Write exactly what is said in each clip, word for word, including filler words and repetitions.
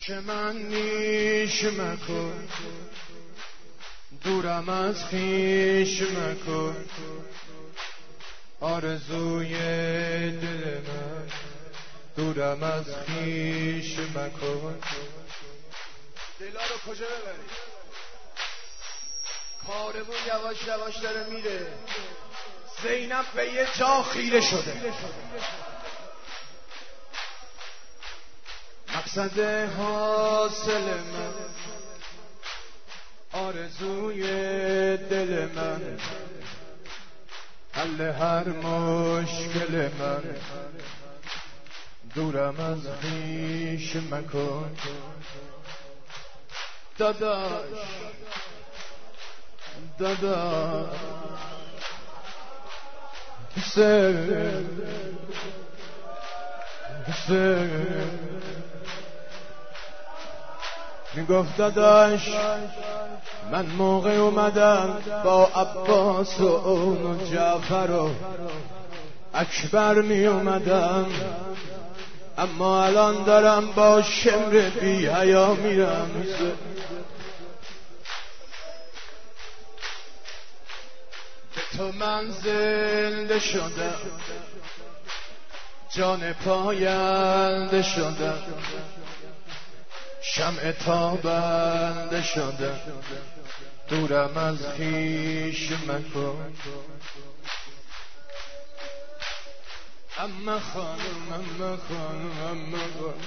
که من نیش مکن، دورم از خیش مکن، آرزوی دل من دورم از خیش مکن. دلا رو کجا ببری؟ کارمون یواش یواش داره میره. زینب به یه جا خیره شده. مقصد حاصل من، آرزوی دل من، حل هر مشکل من، دورم از خویش مکن. داداش داداش حسین حسین میگفت داداش من موقع اومدم با عباس و اون و جعفر و اکبر می اومدم، اما الان دارم با شمر بی حیا میرم. به تو من زنده شدم، جان پاینده شدم، شمع تابنده شدم، دورم از خویش مکن. اما خانم اما خانم اما خانم،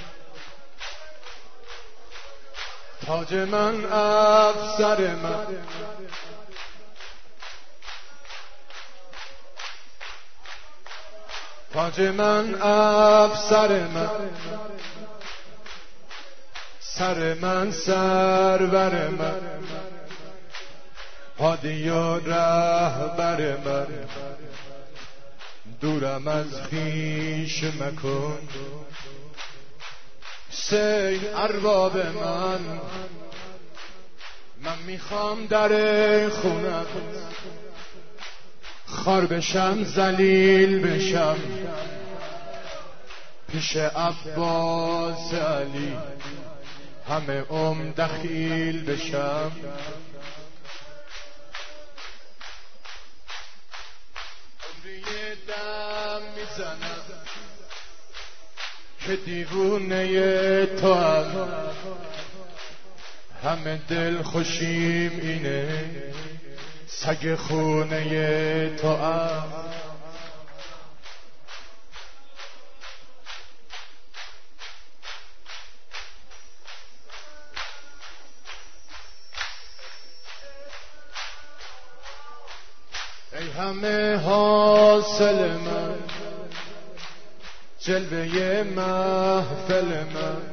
تاج من افسر من، تاج من افسر من، سر من سرور من، هادی و رهبر من، دورم از خویش مکن. حسین ارباب من، من میخوام در خونت خار بشم، ذلیل بشم، پیش عباس علی همه عمر دخیل بشم. عمری دم میزنم که دیوونه تو هم، همه دل خوشیم اینه سگ خونه تو هم. ای همه حاصل من، جلوه محفل من،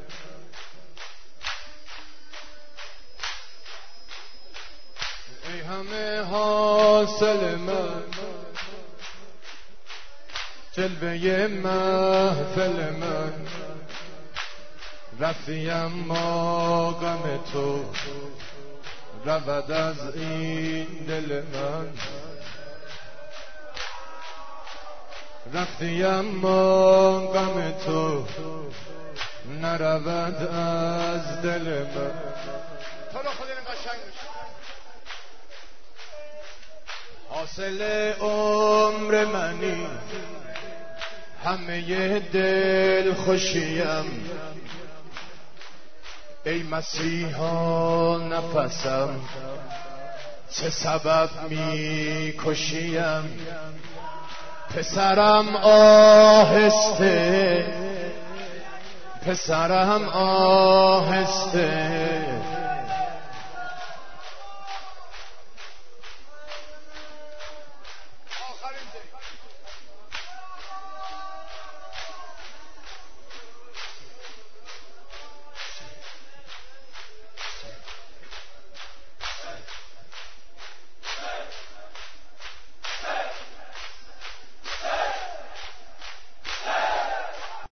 ای همه حاصل من، جلوه محفل من، رفیم ما غم تو رود از این دل من، رفتیم ما غم تو نرود از دل من. تو رو خود این قشنگ میشه. حاصل عمر منی، همه دل خوشیم، ای مسیحا نفسم چه سبب می کشیم. پسرم آهسته، پسرم آهسته،